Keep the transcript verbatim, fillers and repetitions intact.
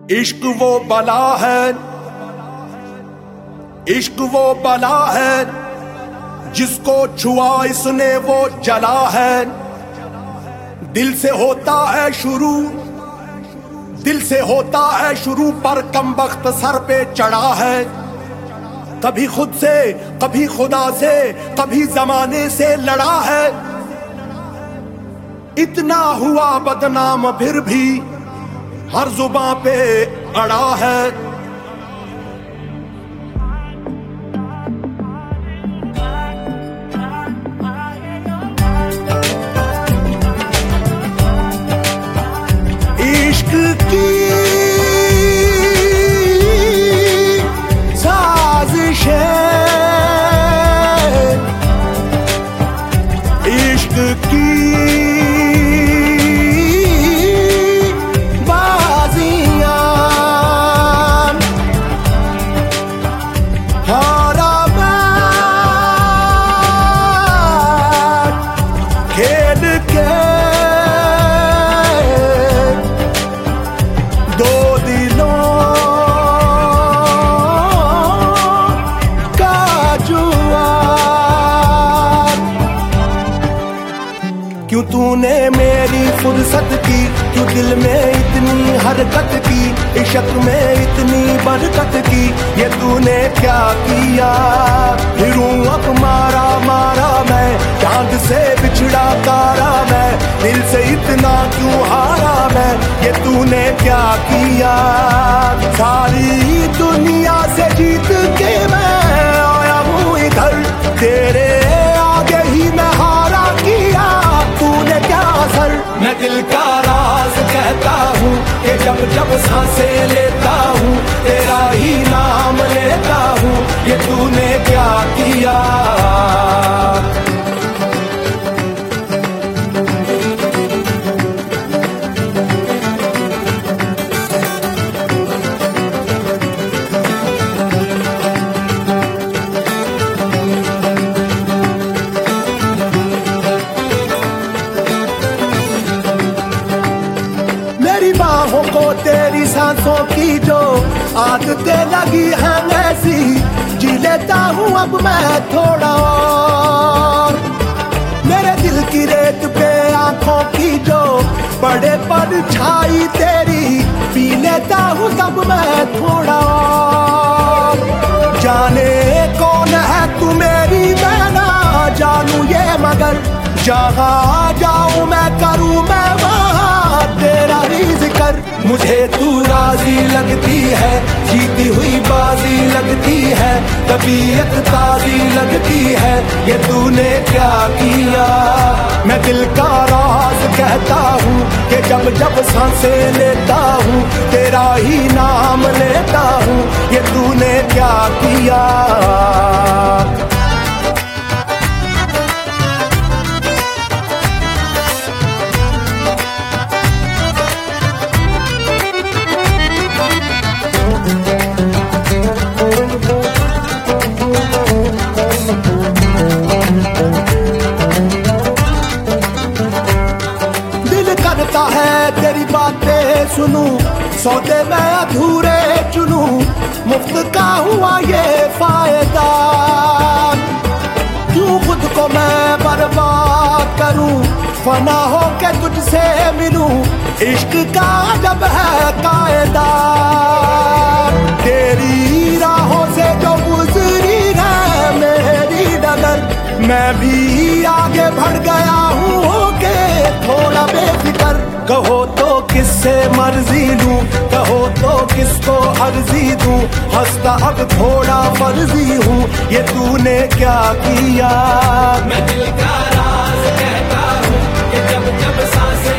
इश्क वो बला है, इश्क वो बला है, जिसको छुआ इसने वो जला है। दिल से होता है शुरू, दिल से होता है शुरू, पर कमबख्त सर पे चढ़ा है। कभी खुद से, कभी खुदा से, कभी जमाने से लड़ा है। इतना हुआ बदनाम फिर भी हर जुबां पे अड़ा है। इश्क की साजिशें, इश्क की खेल के दो दिलों का जुआ। क्यों तूने मेरी फुर्सत की, क्यों दिल में इतनी हरकत की, इश्क में इतनी बरकत की, ये तूने क्या किया। फिरूं अब मारा मारा मैं, चांद से बिछड़ा तारा मैं, दिल से इतना क्यों हारा मैं, ये तूने क्या किया। सारी दुनिया से जीत के मैं आया हूँ इधर, तेरे आगे ही मैं हारा किया, तूने क्या असर। मैं दिल का राज कहता हूँ कि जब जब सांसें लेता हूँ, तेरा ही नाम लेता हूँ, ये तूने क्या किया। मेरी बाहों को तेरी सांसों की जो आदतें लगी हैं ऐसी, जी लेता हूँ अब मैं थोड़ा और। मेरे दिल की रेत पे आंखों की जो बड़े परछाई तेरी, पी लेता हूँ तब मैं थोड़ा और। जाने कौन है तू मेरी, मैं ना जानू ये, मगर जहाँ जाऊँ मैं करूँ मैं वहाँ तेरा ही जिक्र। मुझे तू राजी लगती है, जीती हुई बाजी लगती है, तबीयत ताजी लगती है, ये तूने क्या किया। मैं दिल का राज कहता हूँ कि जब जब सांसें लेता हूँ, तेरा ही नाम लेता हूँ, ये तूने क्या किया। करता है तेरी बातें सुनूं, सौदे मैं अधूरे चुनूं, मुफ्त का हुआ ये फायदा। क्यों खुद को मैं बर्बाद करूं, फना हो के तुझसे मिलूं, इश्क का जब है कायदा। तेरी राहों से जो गुजरी है मेरी डगर, मैं भी आगे बढ़ गया हूँ के थोड़ा बेफिक्र। कहो तो किससे मर्जी लूं, कहो तो किसको अर्जी दूं, हंसता अब थोड़ा फर्जी हूँ, ये तूने क्या किया। मैं दिल का राज कहता हूँ कि जब जब सांसें